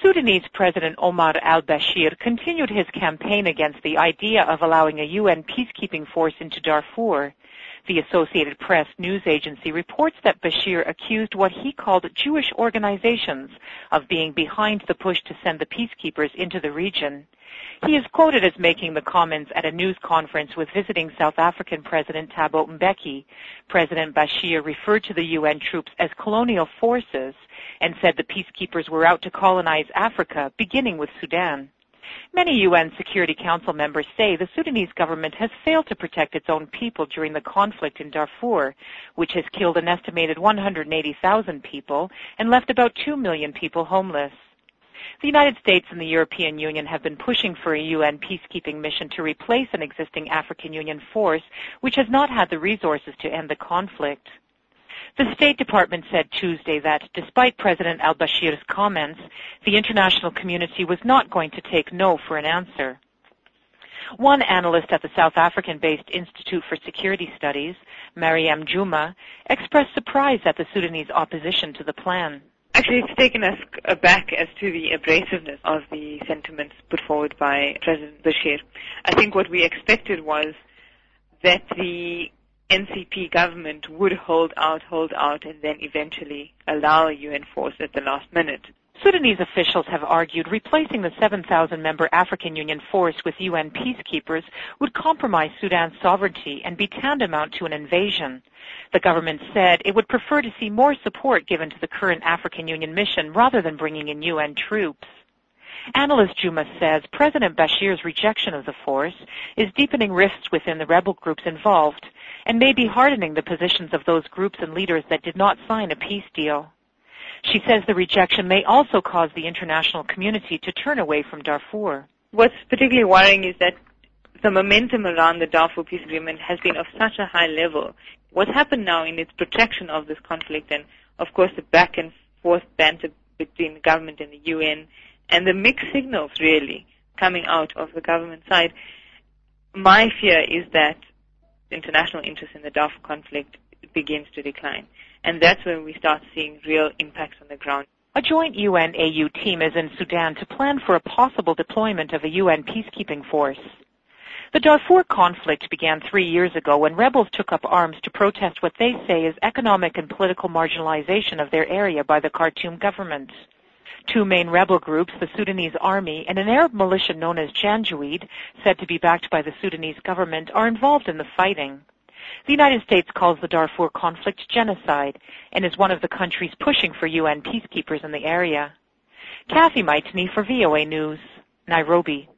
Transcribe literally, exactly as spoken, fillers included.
Sudanese President Omar al-Bashir continued his campaign against the idea of allowing a U N peacekeeping force into Darfur. The Associated Press news agency reports that Bashir accused what he called Jewish organizations of being behind the push to send the peacekeepers into the region. He is quoted as making the comments at a news conference with visiting South African President Thabo Mbeki. President Bashir referred to the U N troops as colonial forces and said the peacekeepers were out to colonize Africa, beginning with Sudan. Many U N Security Council members say the Sudanese government has failed to protect its own people during the conflict in Darfur, which has killed an estimated one hundred eighty thousand people and left about two million people homeless. The United States and the European Union have been pushing for a U N peacekeeping mission to replace an existing African Union force, which has not had the resources to end the conflict. The State Department said Tuesday that, despite President al-Bashir's comments, the international community was not going to take no for an answer. One analyst at the South African-based Institute for Security Studies, Mariam Juma, expressed surprise at the Sudanese opposition to the plan. Actually, it's taken us aback as to the abrasiveness of the sentiments put forward by President Bashir. I think what we expected was that the N C P government would hold out, hold out, and then eventually allow a U N force at the last minute. Sudanese officials have argued replacing the seven thousand member African Union force with U N peacekeepers would compromise Sudan's sovereignty and be tantamount to an invasion. The government said it would prefer to see more support given to the current African Union mission rather than bringing in U N troops. Analyst Juma says President Bashir's rejection of the force is deepening rifts within the rebel groups involved and may be hardening the positions of those groups and leaders that did not sign a peace deal. She says the rejection may also cause the international community to turn away from Darfur. What's particularly worrying is that the momentum around the Darfur peace agreement has been of such a high level. What's happened now in its protection of this conflict and, of course, the back and forth banter between the government and the U N and the mixed signals, really, coming out of the government side, my fear is that international interest in the Darfur conflict begins to decline. And that's when we start seeing real impacts on the ground. A joint U N A U team is in Sudan to plan for a possible deployment of a U N peacekeeping force. The Darfur conflict began three years ago when rebels took up arms to protest what they say is economic and political marginalization of their area by the Khartoum government. Two main rebel groups, the Sudanese Army and an Arab militia known as Janjaweed, said to be backed by the Sudanese government, are involved in the fighting. The United States calls the Darfur conflict genocide and is one of the countries pushing for U N peacekeepers in the area. Kathy Maitney for V O A News, Nairobi.